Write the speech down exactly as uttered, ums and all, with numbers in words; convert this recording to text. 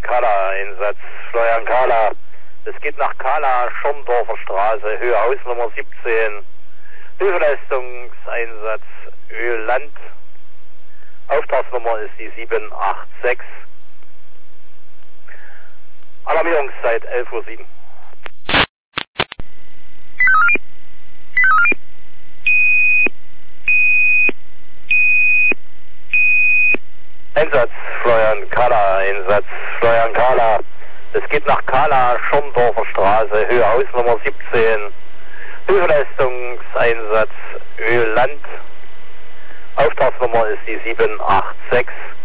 Kala, Einsatz Florian Kala. Es geht nach Kala, Schorndorfer Straße, Höhe Hausnummer siebzehn. Hilfeleistungseinsatz Ölland. Auftragsnummer ist die sieben acht sechs. Alarmierungszeit elf Uhr sieben. Einsatz Florian Kala, Einsatz Florian Kala. Es geht nach Kala, Schorndorfer Straße, Höhe Hausnummer siebzehn. Hilfeleistungseinsatz Ölland. Auftragsnummer ist die sieben acht sechs.